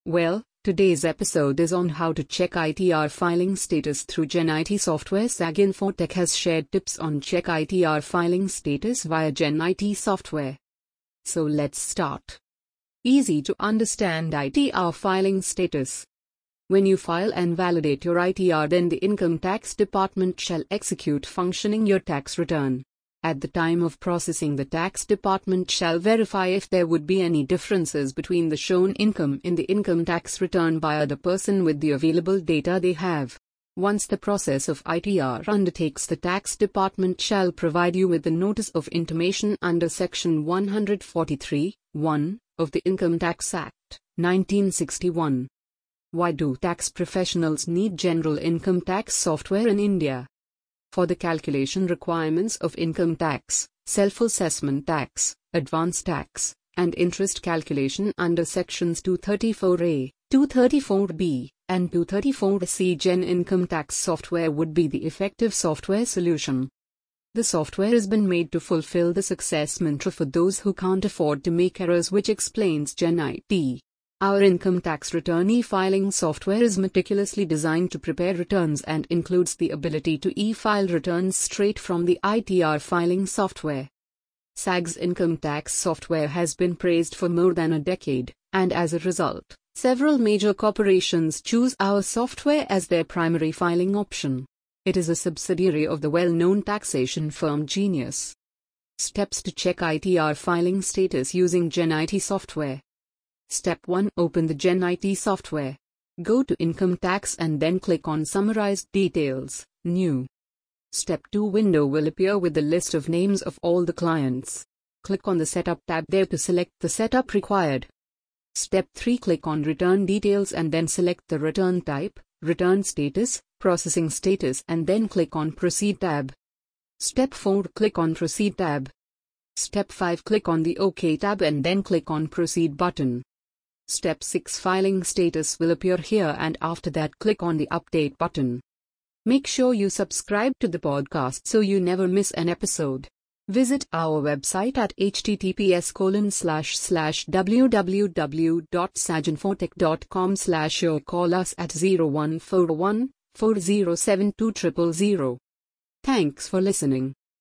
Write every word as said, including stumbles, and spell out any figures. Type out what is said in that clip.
Well, today's episode is on how to check I T R filing status through GenIT software. SaginFotech has shared tips on check I T R filing status via GenIT software. So let's start. Easy to understand I T R filing status. When you file and validate your I T R, then the Income Tax Department shall execute functioning your tax return. At the time of processing, the tax department shall verify if there would be any differences between the shown income in the income tax return by the person with the available data they have. Once the process of I T R undertakes, the tax department shall provide you with the notice of intimation under Section one forty-three, one, of the Income Tax Act, nineteen sixty-one. Why do tax professionals need general income tax software in India? For the calculation requirements of income tax, self-assessment tax, advance tax, and interest calculation under Sections two thirty-four A, two thirty-four B, and two thirty-four C, Gen Income Tax software would be the effective software solution. The software has been made to fulfill this assessment for those who can't afford to make errors, which explains GenIT. Our income tax return e-filing software is meticulously designed to prepare returns and includes the ability to e-file returns straight from the I T R filing software. S A G's income tax software has been praised for more than a decade, and as a result, several major corporations choose our software as their primary filing option. It is a subsidiary of the well-known taxation firm Genius. Steps to check I T R filing status using GenIT software. Step one. Open the GenIT software. Go to Income Tax and then click on Summarized Details, New. Step two window will appear with the list of names of all the clients. Click on the Setup tab there to select the setup required. Step three. Click on Return Details and then select the return type, return status, processing status, and then click on Proceed tab. Step four. Click on Proceed tab. Step five. Click on the OK tab and then click on Proceed button. Step six. Filing status will appear here, and after that click on the Update button. Make sure you subscribe to the podcast so you never miss an episode. Visit our website at h t t p s colon slash slash w w w dot saginfotech dot com slash or call us at zero one four one, four zero seven two zero zero zero. Thanks for listening.